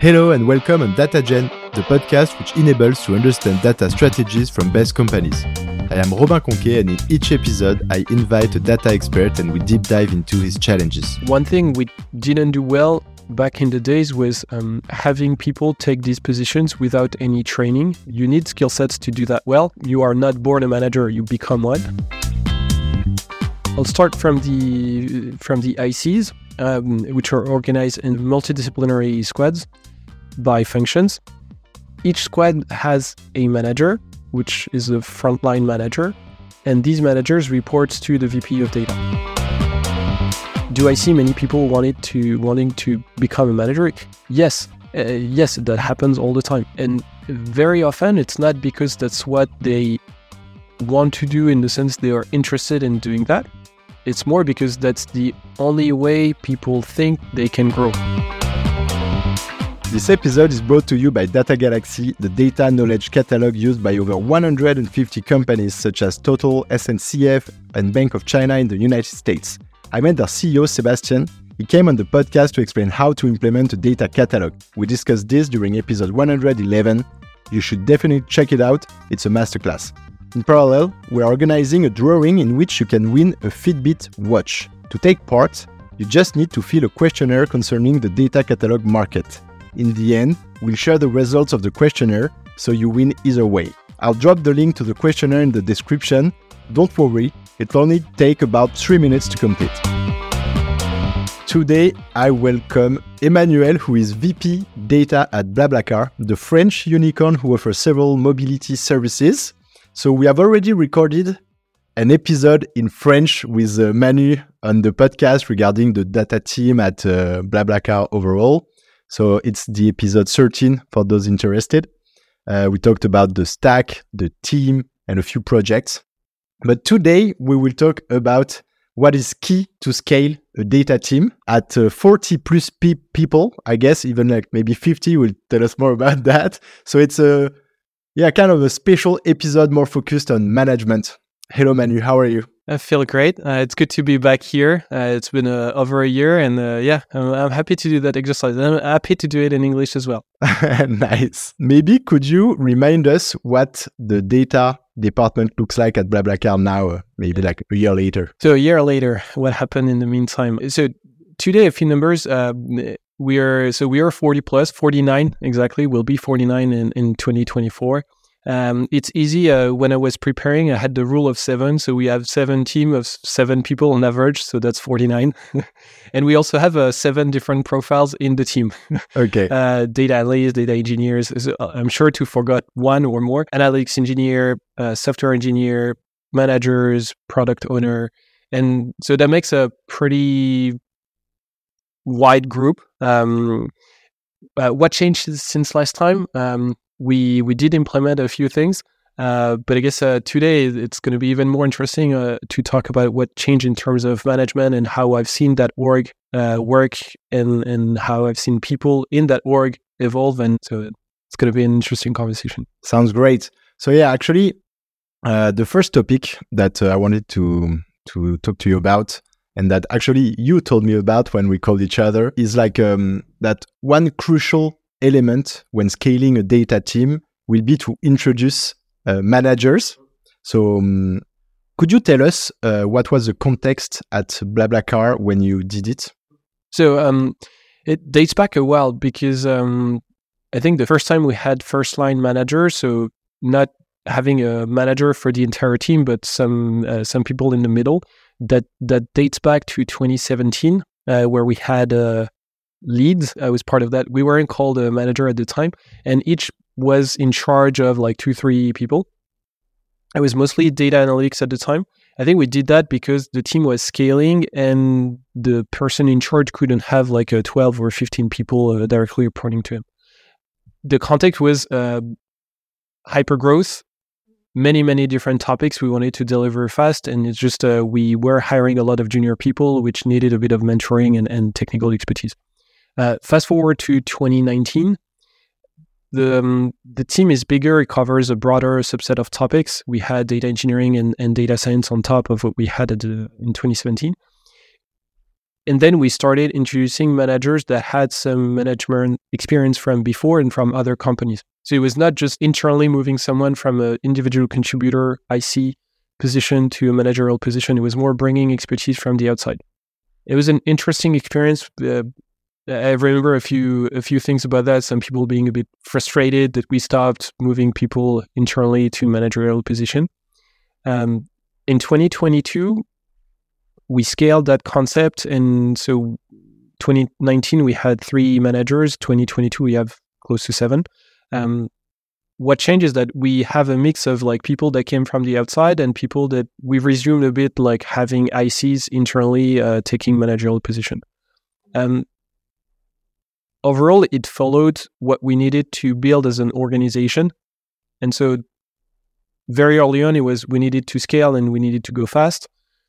Hello and welcome on DataGen, the podcast which enables to understand data strategies from best companies. I am Robin Conquet, and in each episode I invite a data expert and we deep dive into his challenges. One thing we didn't do well back in the days was having people take these positions without any training. You need skill sets to do that well. You are not born a manager, you become one. I'll start from the ICs, which are organized in multidisciplinary squads by functions. Each squad has a manager, which is a frontline manager, and these managers report to the VP of data. Do I see many people wanting to become a manager? Yes, that happens all the time. And very often it's not because that's what they want to do in the sense they are interested in doing that. It's more because that's the only way people think they can grow. This episode is brought to you by Data Galaxy, the data knowledge catalog used by over 150 companies such as Total, SNCF, and Bank of China in the United States. I met their CEO, Sebastian. He came on the podcast to explain how to implement a data catalog. We discussed this during episode 111. You should definitely check it out. It's a masterclass. In parallel, we are organizing a drawing in which you can win a Fitbit watch. To take part, you just need to fill a questionnaire concerning the data catalog market. In the end, we'll share the results of the questionnaire, so you win either way. I'll drop the link to the questionnaire in the description. Don't worry, it'll only take about 3 minutes to complete. Today, I welcome Emmanuel, who is VP Data at BlaBlaCar, the French unicorn who offers several mobility services. So we have already recorded an episode in French with Manu on the podcast regarding the data team at BlaBlaCar overall. So it's the episode 13 for those interested. We talked about the stack, the team, and a few projects. But today we will talk about what is key to scale a data team at 40 plus people, I guess, even like maybe 50 will tell us more about that. So it's kind of a special episode more focused on management. Hello, Manu, how are you? I feel great. It's good to be back here. It's been over a year, and I'm happy to do that exercise. I'm happy to do it in English as well. Nice. Maybe could you remind us what the data department looks like at BlaBlaCar now, maybe like a year later? So a year later, what happened in the meantime? So today, a few numbers. We are 40 plus, 49 exactly. We'll be 49 in 2024. It's easy. When I was preparing, I had the rule of 7. So we have 7 team of 7 people on average. So that's 49. And we also have 7 different profiles in the team. Okay. Data analysts, data engineers. So I'm sure to forgot one or more. Analytics engineer, software engineer, managers, product owner. And so that makes a pretty wide group. What changed since last time? We did implement a few things, but I guess today it's going to be even more interesting to talk about what changed in terms of management and how I've seen that org work and how I've seen people in that org evolve. And so it's going to be an interesting conversation. Sounds great. So yeah, actually, the first topic that I wanted to talk to you about, and that actually you told me about when we called each other, is like that one crucial element when scaling a data team will be to introduce managers. So could you tell us what was the context at BlaBlaCar when you did it? So it dates back a while because I think the first time we had first line manager, so not having a manager for the entire team, but some people in the middle, that dates back to 2017 where we had leads. I was part of that. We weren't called a manager at the time, and each was in charge of like 2-3 people. I was mostly data analytics at the time. I think we did that because the team was scaling and the person in charge couldn't have like 12 or 15 people directly reporting to him. The context was hyper growth, many different topics we wanted to deliver fast, and it's just we were hiring a lot of junior people which needed a bit of mentoring and technical expertise. Fast forward to 2019, the team is bigger. It covers a broader subset of topics. We had data engineering and data science on top of what we had in 2017. And then we started introducing managers that had some management experience from before and from other companies. So it was not just internally moving someone from an individual contributor IC position to a managerial position. It was more bringing expertise from the outside. It was an interesting experience. I remember a few things about that. Some people being a bit frustrated that we stopped moving people internally to managerial position. In 2022, we scaled that concept, and so 2019 we had 3 managers. 2022 we have close to 7. What changed is that we have a mix of like people that came from the outside and people that we've resumed a bit like having ICs internally taking managerial position. Overall, it followed what we needed to build as an organization, and so very early on it was we needed to scale and we needed to go fast.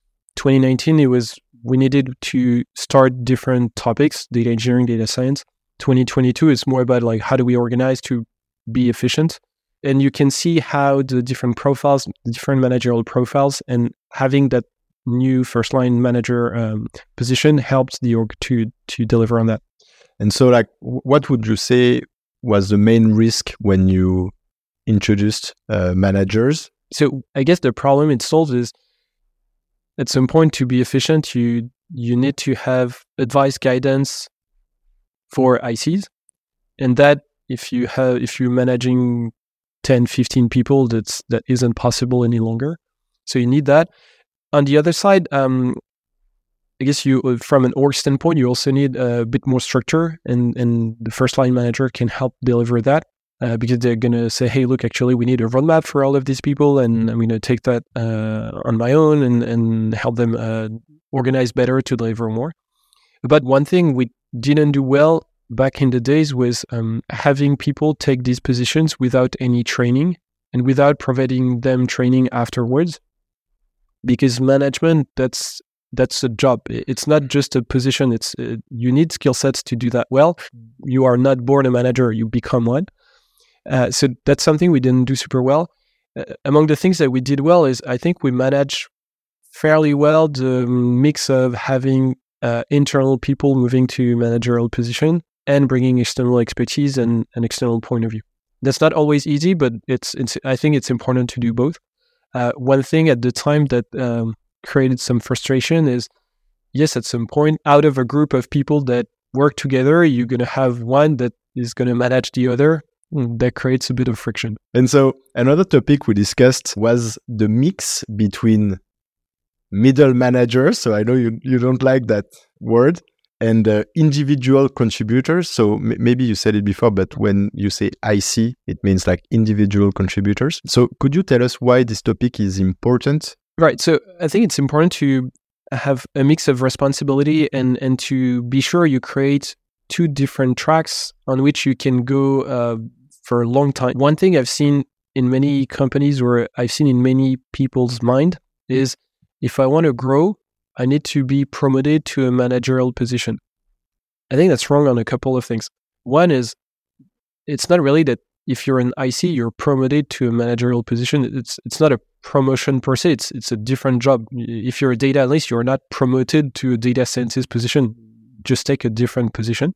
2019, it was we needed to start different topics, data engineering, data science. 2022 is more about like how do we organize to be efficient. And you can see how the different profiles, the different managerial profiles, and having that new first line manager position helped the org to deliver on that. And so like, what would you say was the main risk when you introduced managers? So I guess the problem it solves is at some point to be efficient, you need to have advice guidance for ICs, and that if you're managing 10, 15 people, that isn't possible any longer. So you need that. On the other side, I guess you from an org standpoint, you also need a bit more structure, and the first line manager can help deliver that. Because they're going to say, hey, look, actually, we need a roadmap for all of these people, and I'm going to take that on my own and help them organize better to deliver more. But one thing we didn't do well back in the days was having people take these positions without any training and without providing them training afterwards. Because management, that's a job. It's not just a position. It's you need skill sets to do that well. You are not born a manager, you become one. So that's something we didn't do super well. Among the things that we did well is I think we managed fairly well the mix of having internal people moving to managerial position and bringing external expertise and an external point of view. That's not always easy, but I think it's important to do both. One thing at the time that created some frustration is, yes, at some point, out of a group of people that work together, you're going to have one that is going to manage the other. That creates a bit of friction. And so another topic we discussed was the mix between middle managers. So I know you don't like that word, and individual contributors. So maybe you said it before, but when you say IC, it means like individual contributors. So could you tell us why this topic is important? Right. So I think it's important to have a mix of responsibility and to be sure you create 2 different tracks on which you can go for a long time. One thing I've seen in many companies, or I've seen in many people's mind, is if I want to grow, I need to be promoted to a managerial position. I think that's wrong on a couple of things. One is, it's not really that if you're an IC, you're promoted to a managerial position. It's not a promotion per se. It's a different job. If you're a data analyst, you're not promoted to a data scientist position. Just take a different position.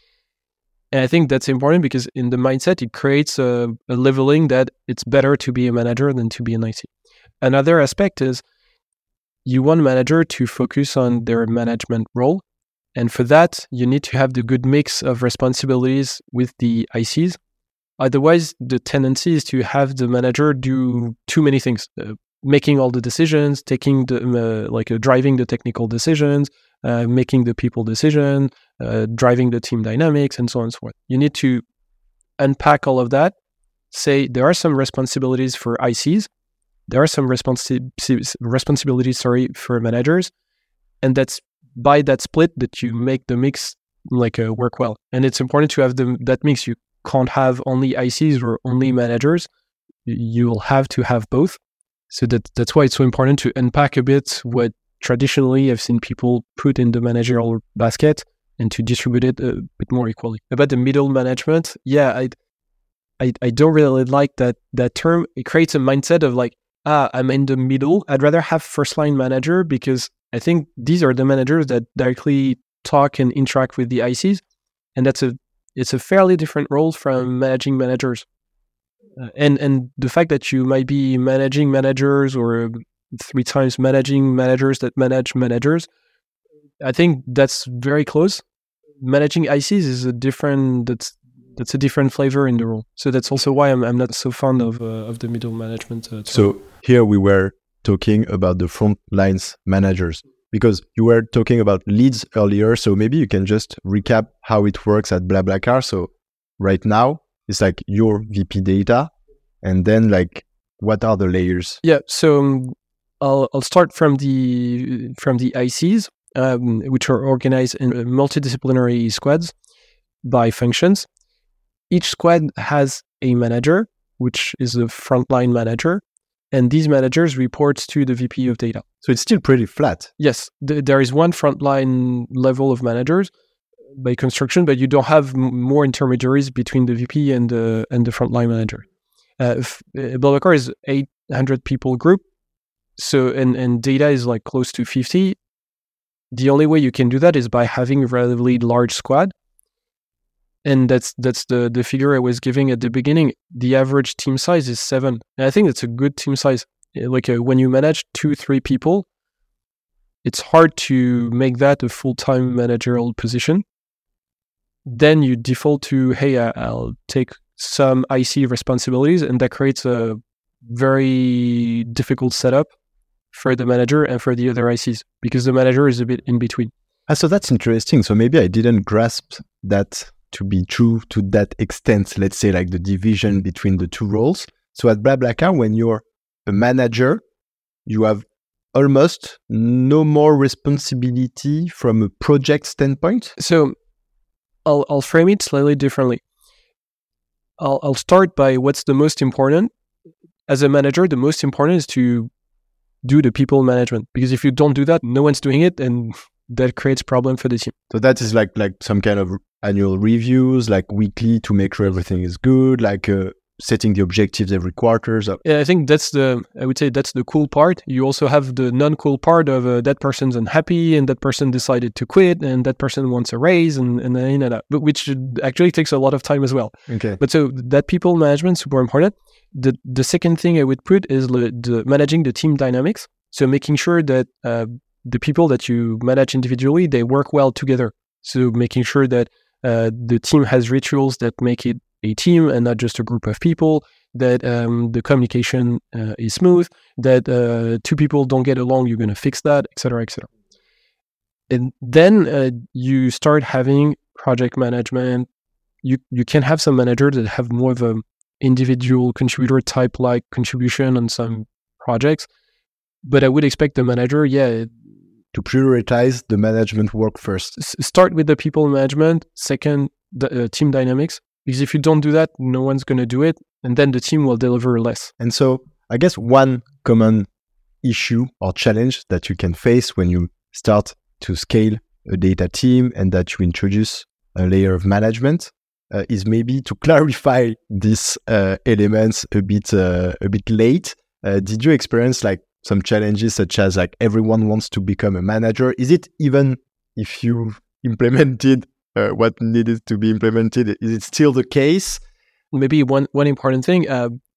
And I think that's important because in the mindset, it creates a leveling that it's better to be a manager than to be an IC. Another aspect is you want a manager to focus on their management role. And for that, you need to have the good mix of responsibilities with the ICs. Otherwise, the tendency is to have the manager do too many things, making all the decisions, taking the driving the technical decisions, making the people decision, driving the team dynamics, and so on and so forth. You need to unpack all of that. Say there are some responsibilities for ICs, there are some responsibilities for managers, and that's by that split that you make the mix work well. And it's important to have that mix. You can't have only ICs or only managers. You will have to have both. So that's why it's so important to unpack a bit what traditionally I've seen people put in the managerial basket and to distribute it a bit more equally. About the middle management, I don't really like that term. It creates a mindset of I'm in the middle. I'd rather have first line manager because I think these are the managers that directly talk and interact with the ICs, and it's a fairly different role from managing managers. And the fact that you might be managing managers or 3 times managing managers that manage managers, I think that's very close. Managing ICs is that's a different flavor in the role. So that's also why I'm not so fond of the middle management. So here we were talking about the front lines managers, because you were talking about leads earlier. So maybe you can just recap how it works at BlaBlaCar. So right now it's like your VP data, and then like what are the layers? Yeah. So I'll start from the ICs, which are organized in multidisciplinary squads by functions. Each squad has a manager, which is a frontline manager, and these managers report to the VP of data. So it's still pretty flat. Yes, there is one frontline level of managers by construction, but you don't have more intermediaries between the VP and the frontline manager. BlaBlaCar is 800 people group, so and data is like close to 50. The only way you can do that is by having a relatively large squad. And that's the figure I was giving at the beginning. The average team size is 7. And I think that's a good team size. Like when you manage 2-3 people, it's hard to make that a full-time managerial position. Then you default to, hey, I'll take some IC responsibilities, and that creates a very difficult setup for the manager and for the other ICs, because the manager is a bit in between. So that's interesting. So maybe I didn't grasp that to be true to that extent, let's say like the division between the two roles. So at BlaBlaCar, when you're a manager, you have almost no more responsibility from a project standpoint. So I'll frame it slightly differently. I'll start by what's the most important. As a manager, the most important is to do the people management, because if you don't do that, no one's doing it, and that creates problem for the team. So that is like some kind of annual reviews, like weekly, to make sure everything is good, like setting the objectives every quarter. So. Yeah, I think I would say that's the cool part. You also have the non-cool part of that person's unhappy, and that person decided to quit, and that person wants a raise, and but which actually takes a lot of time as well. Okay. But so that people management is super important. The second thing I would put is the managing the team dynamics. So making sure that the people that you manage individually, they work well together. So making sure that the team has rituals that make it a team and not just a group of people, that the communication is smooth, that 2 people don't get along, you're going to fix that, etc., etc. And then you start having project management. You can have some managers that have more of a individual contributor type like contribution on some projects, but I would expect the manager, to prioritize the management work first. Start with the people management, second, the team dynamics, because if you don't do that, no one's going to do it, and then the team will deliver less. And so I guess one common issue or challenge that you can face when you start to scale a data team and that you introduce a layer of management is maybe to clarify these elements a bit late. Did you experience like some challenges such as like everyone wants to become a manager? Is it even if you implemented what needed to be implemented, is it still the case? Maybe one important thing,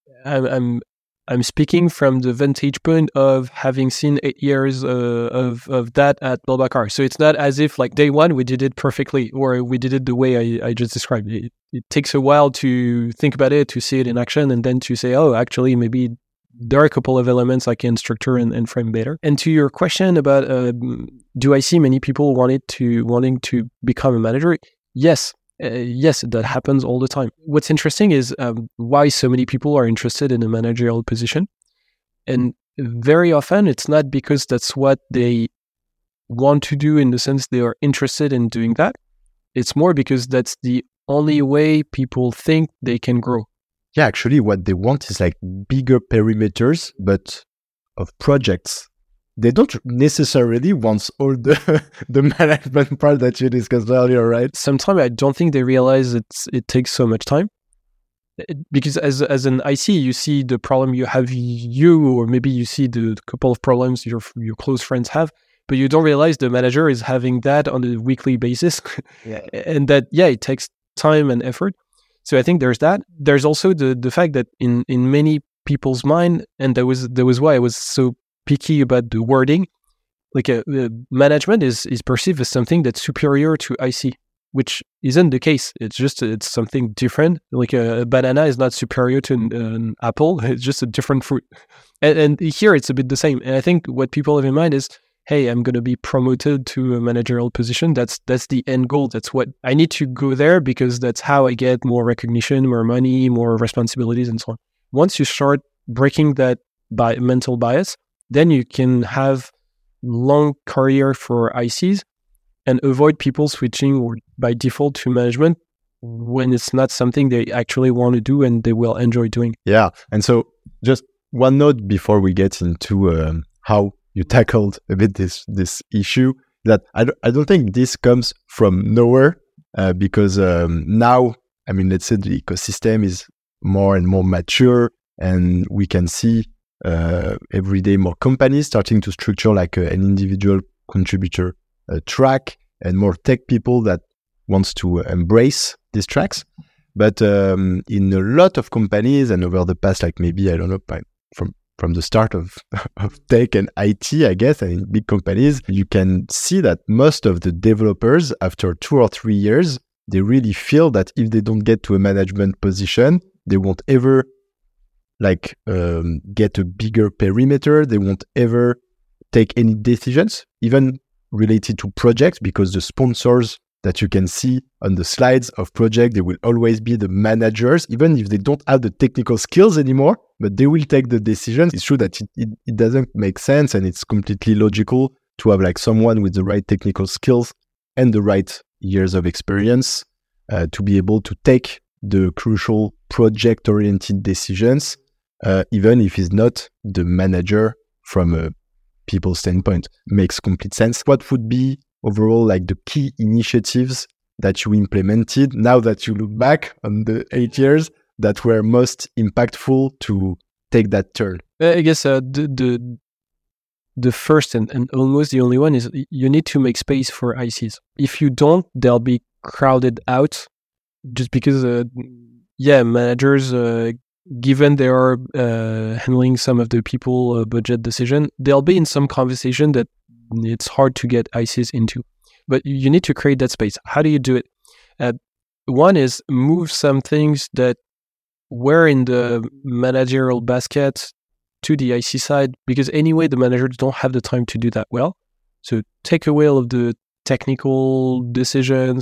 I'm speaking from the vantage point of having seen 8 years of that at BlaBlaCar. So it's not as if like day one we did it perfectly or we did it the way I just described. It takes a while to think about it, to see it in action, and then to say, oh, actually, maybe there are a couple of elements I can structure and frame better. And to your question about do I see many people wanting to become a manager? Yes. Yes, that happens all the time. What's interesting is why so many people are interested in a managerial position. And very often it's not because that's what they want to do in the sense they are interested in doing that. It's more because that's the only way people think they can grow. Yeah, actually what they want is like bigger perimeters, but of projects. They don't necessarily want all the management part that you discussed earlier, right? Sometimes I don't think they realize it takes so much time. Because as an IC, you see the problem you have or maybe you see the couple of problems your close friends have, but you don't realize the manager is having that on a weekly basis. And that, it takes time and effort. So I think there's that. There's also the fact that in many people's mind, and that was why I was so picky about the wording, like management is perceived as something that's superior to IC, which isn't the case. It's something different. Like a banana is not superior to an apple. It's just a different fruit. And here it's a bit the same. And I think what people have in mind is, hey, I'm going to be promoted to a managerial position. That's the end goal. That's what I need to go there, because that's how I get more recognition, more money, more responsibilities, and so on. Once you start breaking that mental bias, then you can have long career for ICs and avoid people switching or by default to management when it's not something they actually want to do and they will enjoy doing. Yeah. And so just one note before we get into how you tackled a bit this issue, that I don't think this comes from nowhere, because now, I mean, let's say the ecosystem is more and more mature, and we can see every day more companies starting to structure like an individual contributor track, and more tech people that wants to embrace these tracks. But in a lot of companies, and over the past, like maybe, I don't know, from the start of tech and IT, I guess, and in big companies, you can see that most of the developers, after 2 or 3 years, they really feel that if they don't get to a management position, they won't ever get a bigger perimeter. They won't ever take any decisions, even related to projects, because the sponsors that you can see on the slides of project, they will always be the managers, even if they don't have the technical skills anymore, but they will take the decisions. It's true that it doesn't make sense, and it's completely logical to have like someone with the right technical skills and the right years of experience to be able to take the crucial project-oriented decisions, even if he's not the manager from a people standpoint. Makes complete sense. What would be overall like the key initiatives that you implemented now that you look back on the 8 years that were most impactful to take that turn? I guess the first and almost the only one is you need to make space for ICs. If you don't, they'll be crowded out, just because managers, given they are handling some of the people budget decision, they'll be in some conversation that it's hard to get ICs into. But you need to create that space. How do you do it? One is move some things that were in the managerial basket to the IC side, because anyway, the managers don't have the time to do that well. So take away all of the technical decisions,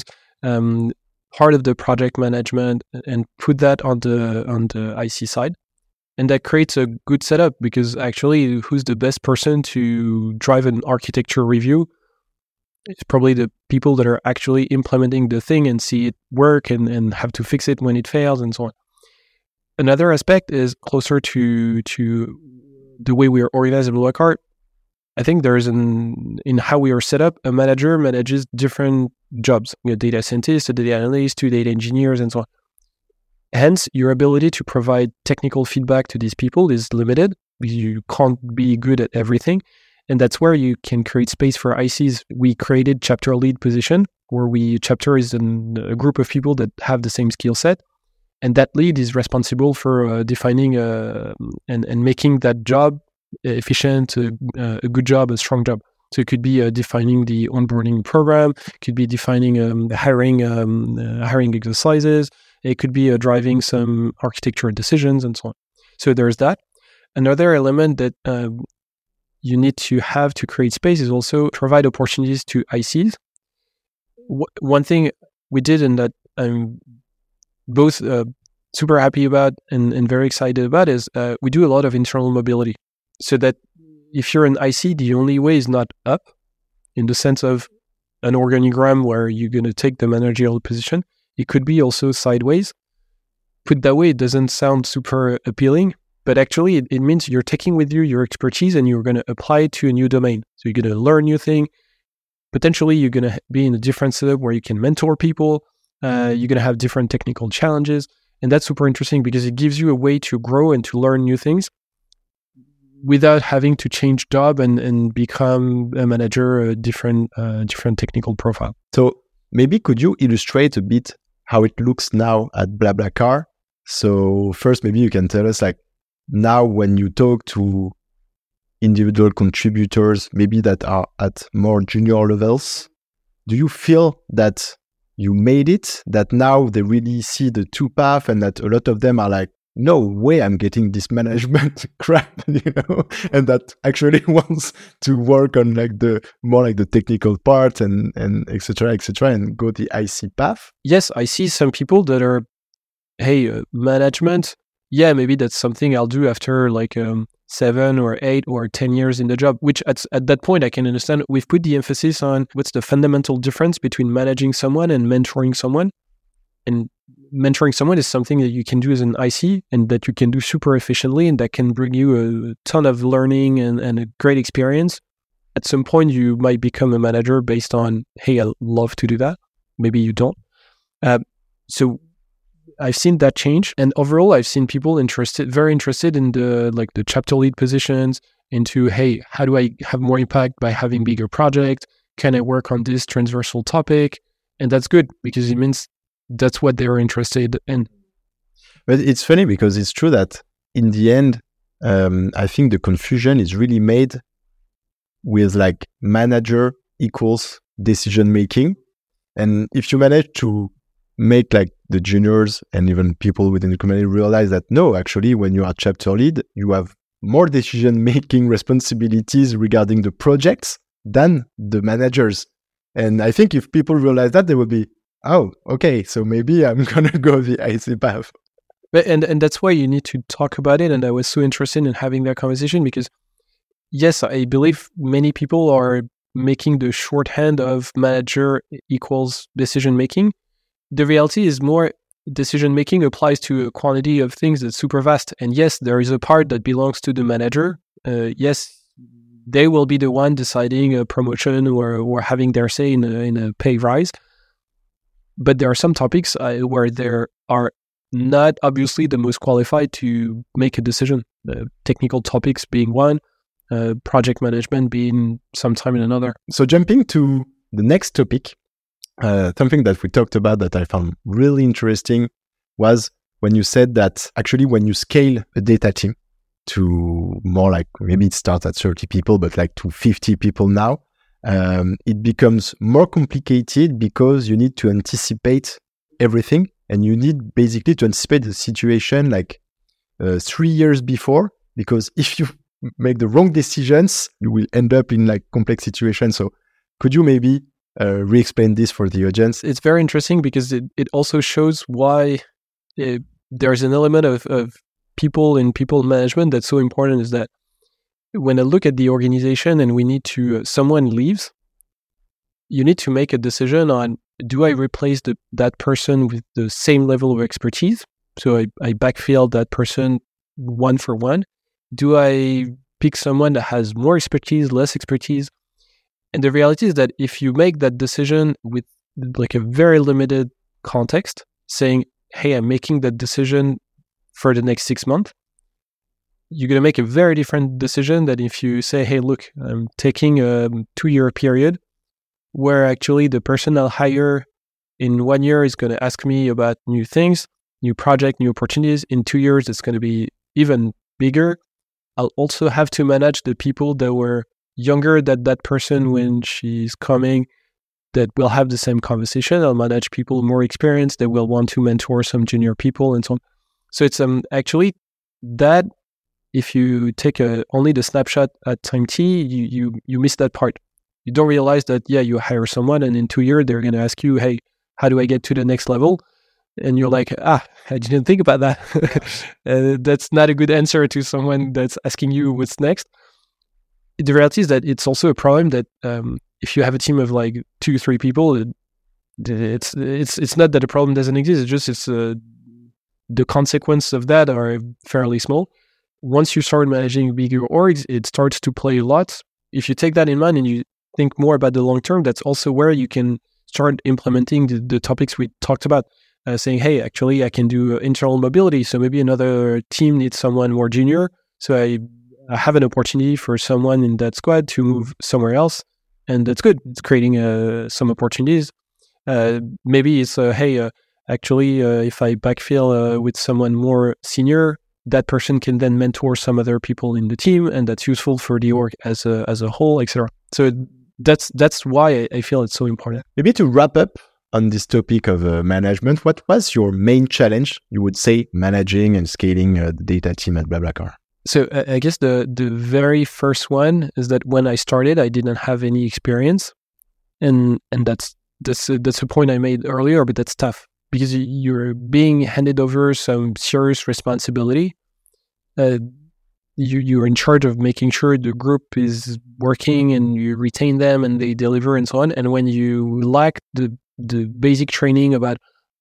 part of the project management, and put that on the IC side. And that creates a good setup, because actually, who's the best person to drive an architecture review? It's probably the people that are actually implementing the thing and see it work and have to fix it when it fails and so on. Another aspect is closer to the way we are organized at BlaBlaCar. I think there is in how we are set up, a manager manages different jobs. You know, data scientists, a data analyst, 2 data engineers, and so on. Hence, your ability to provide technical feedback to these people is limited, because you can't be good at everything. And that's where you can create space for ICs. We created chapter lead position, where chapter is a group of people that have the same skill set. And that lead is responsible for defining and making that job efficient, a good job, a strong job. So it could be defining the onboarding program, could be defining hiring exercises, it could be driving some architecture decisions and so on. So there's that. Another element that you need to have to create space is also provide opportunities to ICs. One thing we did, and that I'm both super happy about and very excited about, is we do a lot of internal mobility. So that if you're an IC, the only way is not up, in the sense of an organigram where you're going to take the managerial position. It could be also sideways. Put that way, it doesn't sound super appealing, but actually it means you're taking with you your expertise and you're going to apply it to a new domain. So you're going to learn new thing. Potentially you're going to be in a different setup where you can mentor people. You're going to have different technical challenges. And that's super interesting, because it gives you a way to grow and to learn new things. without having to change job and become a manager, a different technical profile. So maybe could you illustrate a bit how it looks now at BlaBlaCar? So first, maybe you can tell us, like, now when you talk to individual contributors, maybe that are at more junior levels, do you feel that you made it, that now they really see the two paths and that a lot of them are like, no way I'm getting this management crap, and that actually wants to work on like the more like the technical part and et cetera, and go the IC path? Yes, I see some people that are, hey, management, yeah, maybe that's something I'll do after like 7 or 8 or 10 years in the job, which at that point I can understand. We've put the emphasis on what's the fundamental difference between managing someone and mentoring someone. And mentoring someone is something that you can do as an IC and that you can do super efficiently and that can bring you a ton of learning and a great experience. At some point, you might become a manager based on, hey, I love to do that. Maybe you don't. So I've seen that change. And overall, I've seen people very interested in the chapter lead positions, into, hey, how do I have more impact by having bigger projects? Can I work on this transversal topic? And that's good because it means that's what they're interested in. But it's funny because it's true that in the end, I think the confusion is really made with like manager equals decision making. And if you manage to make like the juniors and even people within the community realize that no, actually, when you are chapter lead, you have more decision making responsibilities regarding the projects than the managers. And I think if people realize that, they will be, oh, okay, so maybe I'm going to go the IC path. And that's why you need to talk about it. And I was so interested in having that conversation because, yes, I believe many people are making the shorthand of manager equals decision making. The reality is more decision making applies to a quantity of things that's super vast. And yes, there is a part that belongs to the manager. Yes, they will be the one deciding a promotion or having their say in a pay rise. But there are some topics where there are not obviously the most qualified to make a decision. Technical topics being one, project management being sometime in another. So jumping to the next topic, something that we talked about that I found really interesting was when you said that actually when you scale a data team to more like, maybe it starts at 30 people, but like to 50 people now, it becomes more complicated because you need to anticipate everything and you need basically to anticipate the situation like 3 years before, because if you make the wrong decisions, you will end up in like complex situations. So could you maybe re-explain this for the audience? It's very interesting because it also shows why there's an element of people in people management that's so important, is that when I look at the organization and we need to, someone leaves, you need to make a decision on, do I replace that person with the same level of expertise? So I backfill that person 1 for 1. Do I pick someone that has more expertise, less expertise? And the reality is that if you make that decision with like a very limited context, saying, hey, I'm making that decision for the next 6 months, you're going to make a very different decision than if you say, hey, look, I'm taking a 2-year period where actually the person I'll hire in 1 year is going to ask me about new things, new project, new opportunities. In 2 years, it's going to be even bigger. I'll also have to manage the people that were younger than that person when she's coming, that will have the same conversation. I'll manage people more experienced that will want to mentor some junior people and so on. So it's actually that if you take only the snapshot at time T, you miss that part. You don't realize that, yeah, you hire someone and in 2 years, they're going to ask you, hey, how do I get to the next level? And you're like, I didn't think about that. That's not a good answer to someone that's asking you what's next. The reality is that it's also a problem that if you have a team of like 2-3 people, it's not that the problem doesn't exist. It's just the consequences of that are fairly small. Once you start managing bigger orgs, it starts to play a lot. If you take that in mind and you think more about the long term, that's also where you can start implementing the topics we talked about. Saying, hey, actually, I can do internal mobility. So maybe another team needs someone more junior. So have an opportunity for someone in that squad to move somewhere else, and that's good. It's creating some opportunities. Maybe it's actually, if I backfill with someone more senior, that person can then mentor some other people in the team, and that's useful for the org as a whole, etc. So that's why I feel it's so important. Maybe to wrap up on this topic of management, what was your main challenge, you would say, managing and scaling the data team at BlaBlaCar? So I guess the very first one is that when I started, I didn't have any experience, and that's a point I made earlier, but that's tough because you're being handed over some serious responsibility. You're in charge of making sure the group is working and you retain them and they deliver and so on. And when you lack the basic training about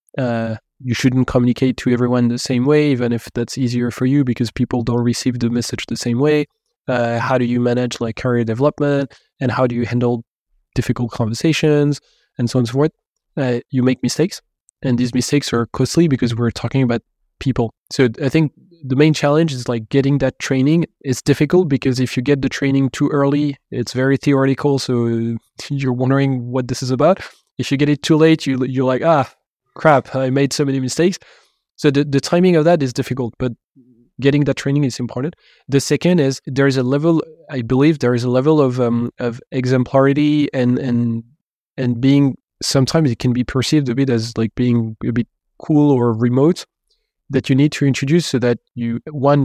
you shouldn't communicate to everyone the same way, even if that's easier for you because people don't receive the message the same way. How do you manage like career development, and how do you handle difficult conversations and so on and so forth? You make mistakes, and these mistakes are costly because we're talking about people. So I think the main challenge is like getting that training. It's difficult because if you get the training too early, it's very theoretical. So you're wondering what this is about. If you get it too late, you're like, crap, I made so many mistakes. So the timing of that is difficult, but getting that training is important. The second is I believe there is a level of exemplarity and being, sometimes it can be perceived a bit as like being a bit cool or remote, that you need to introduce so that you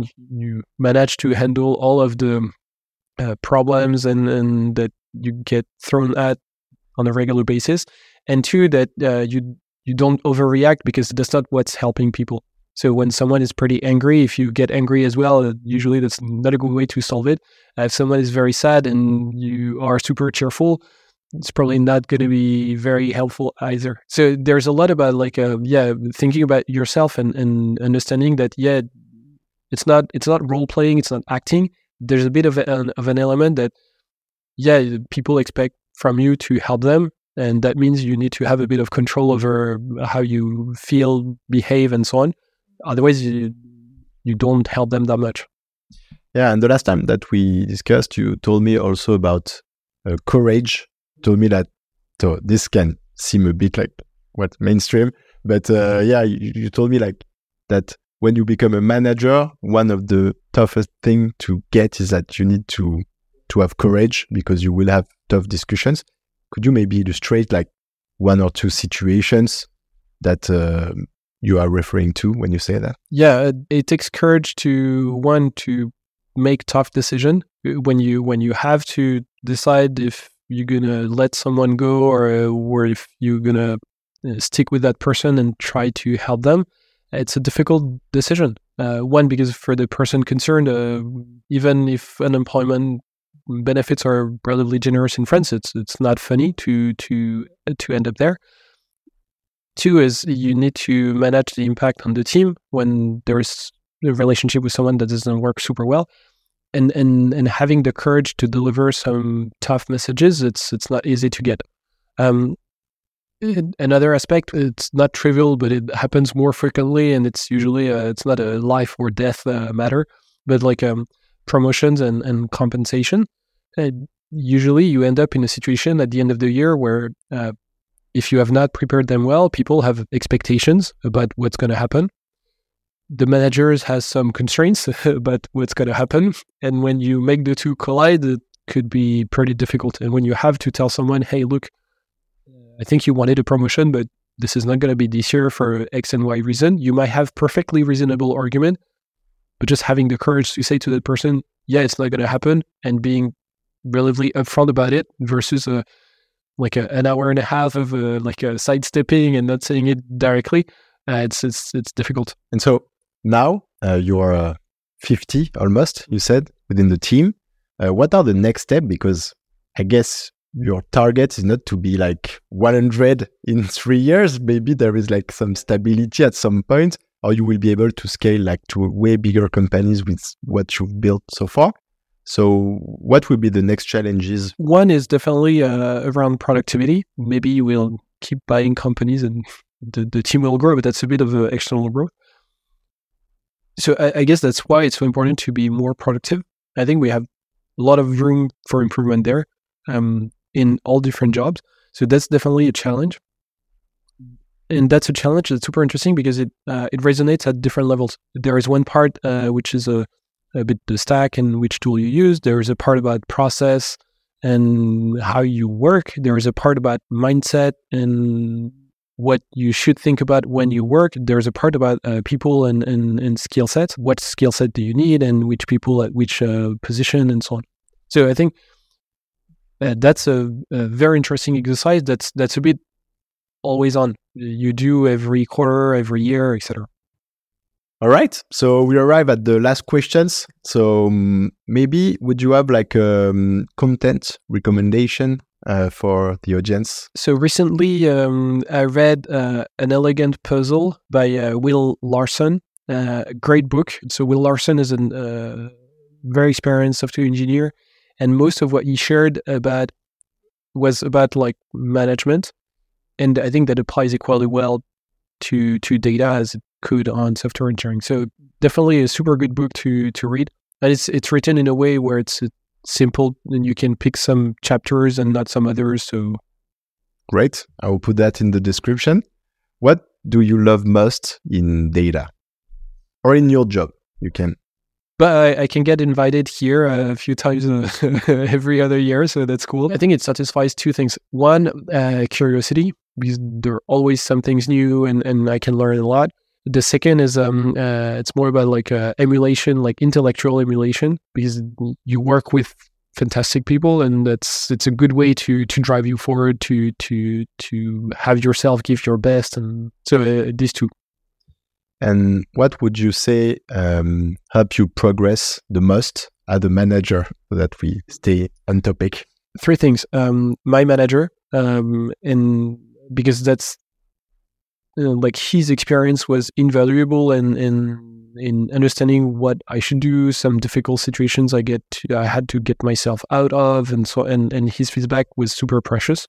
manage to handle all of the problems and that you get thrown at on a regular basis, and two, that you don't overreact because that's not what's helping people. So when someone is pretty angry, if you get angry as well, usually that's not a good way to solve it. If someone is very sad and you are super cheerful, it's probably not going to be very helpful either. So there's a lot about thinking about yourself and understanding that it's not role playing, it's not acting. There's a bit of an element that people expect from you to help them, and that means you need to have a bit of control over how you feel, behave, and so on. Otherwise, you don't help them that much. Yeah, and the last time that we discussed, you told me also about courage. Told me that, so this can seem a bit like what mainstream, but you told me like that when you become a manager, one of the toughest thing to get is that you need to have courage because you will have tough discussions. Could you maybe illustrate like one or two situations that you are referring to when you say that? Yeah, it takes courage to make tough decision when you have to decide if you're gonna let someone go or if you're gonna stick with that person and try to help them. It's a difficult decision. One, because for the person concerned, even if unemployment benefits are relatively generous in France, it's not funny to end up there. Two is you need to manage the impact on the team when there's a relationship with someone that doesn't work super well. And having the courage to deliver some tough messages, it's not easy to get. Another aspect, it's not trivial, but it happens more frequently, and it's usually it's not a life or death matter, but like promotions and compensation. Usually, you end up in a situation at the end of the year where if you have not prepared them well, people have expectations about what's going to happen. The managers has some constraints about what's going to happen. And when you make the two collide, it could be pretty difficult. And when you have to tell someone, hey, look, I think you wanted a promotion, but this is not going to be this year for X and Y reason, you might have perfectly reasonable argument, but just having the courage to say to that person, yeah, it's not going to happen, and being relatively upfront about it versus an hour and a half of sidestepping and not saying it directly, it's difficult. And so now you are 50 almost, you said, within the team. What are the next steps? Because I guess your target is not to be like 100 in 3 years. Maybe there is like some stability at some point, or you will be able to scale like to way bigger companies with what you've built so far. So what will be the next challenges? One is definitely around productivity. Maybe you will keep buying companies and the team will grow, but that's a bit of external growth. So I guess that's why it's so important to be more productive. I think we have a lot of room for improvement there in all different jobs. So that's definitely a challenge. And that's a challenge that's super interesting because it resonates at different levels. There is one part which is a bit the stack and which tool you use. There is a part about process and how you work. There is a part about mindset and what you should think about when you work. There's a part about people and skill sets. What skill set do you need and which people at which position and so on. So I think that's a very interesting exercise. That's a bit always on. You do every quarter, every year, etc. All right. So we arrive at the last questions. So maybe would you have like content recommendation for the audience? So recently I read An Elegant Puzzle by Will Larson. Great book. So Will Larson is a very experienced software engineer, and most of what he shared was about like management. And I think that applies equally well to data as it could on software engineering. So definitely a super good book to read. And it's written in a way where it's simple and you can pick some chapters and not some others. So great. I will put that in the description. What do you love most in data or in your job? You can. But I can get invited here a few times every other year, so that's cool. I think it satisfies two things. One, curiosity, because there are always some things new and I can learn a lot. The second is it's more about like emulation, like intellectual emulation, because you work with fantastic people, and it's a good way to drive you forward, to have yourself give your best, and so these two. And what would you say help you progress the most as a manager, so that we stay on topic? Three things. My manager, and because that's like his experience was invaluable in understanding what I should do, some difficult situations I had to get myself out of, and so and his feedback was super precious.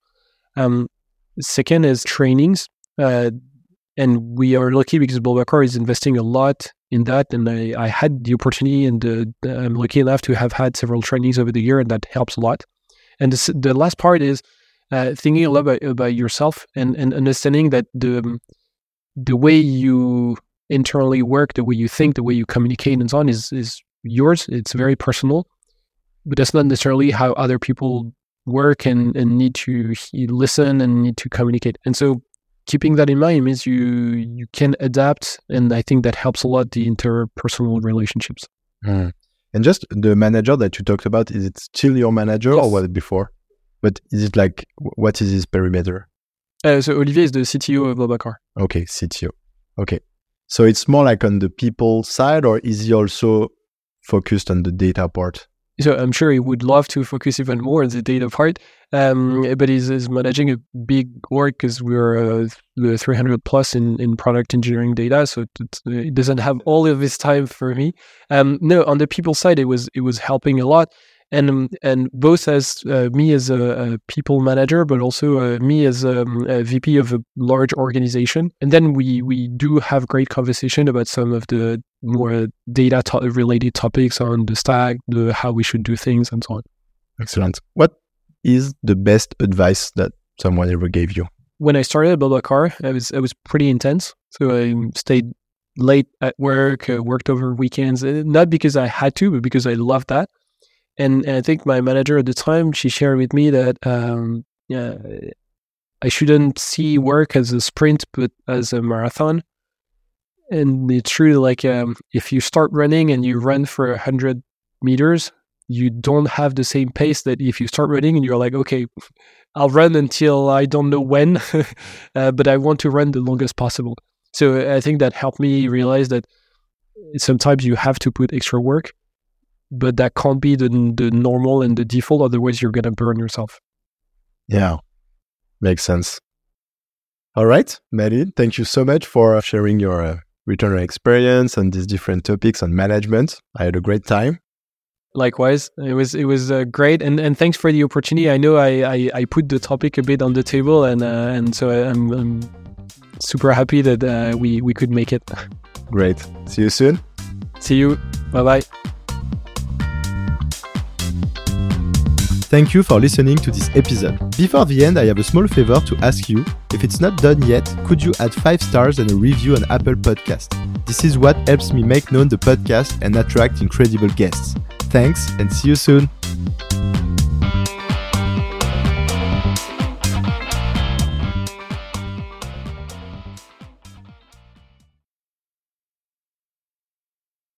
Second is trainings. And we are lucky because BlaBlaCar is investing a lot in that. And I had the opportunity, and I'm lucky enough to have had several trainings over the year, and that helps a lot. And the last part is thinking a lot about yourself and understanding that the way you internally work, the way you think, the way you communicate and so on is yours. It's very personal, but that's not necessarily how other people work and need to listen and need to communicate. And so keeping that in mind means you can adapt, and I think that helps a lot the interpersonal relationships. And just the manager that you talked about, is it still your manager? Yes. Or was it before? But is it like, what is his perimeter? So Olivier is the CTO of BlaBlaCar. Okay, CTO. Okay. So it's more like on the people side, or is he also focused on the data part? So I'm sure he would love to focus even more on the data part, but he's managing a big org because we're 300 plus in product engineering data, so it doesn't have all of his time for me. No, on the people side, it was helping a lot, and both as me as a people manager, but also me as a VP of a large organization. And then we do have great conversation about some of the more data related topics on the stack, how we should do things, and so on. Excellent. What is the best advice that someone ever gave you? When I started at BlaBlaCar, I was pretty intense. So I stayed late at work, worked over weekends, not because I had to, but because I loved that. And I think my manager at the time, she shared with me that I shouldn't see work as a sprint, but as a marathon. And it's true, like if you start running and you run for 100 meters, you don't have the same pace that if you start running and you're like, okay, I'll run until I don't know when, but I want to run the longest possible. So I think that helped me realize that sometimes you have to put extra work, but that can't be the normal and the default. Otherwise, you're going to burn yourself. Yeah, makes sense. All right, Maddie, thank you so much for sharing your return experience on these different topics on management. I had a great time. Likewise, it was great, and thanks for the opportunity. I know I put the topic a bit on the table, and so I'm super happy that we could make it. Great. See you soon. See you. Bye bye. Thank you for listening to this episode. Before the end, I have a small favor to ask you. If it's not done yet, could you add 5 stars and a review on Apple Podcast? This is what helps me make known the podcast and attract incredible guests. Thanks and see you soon.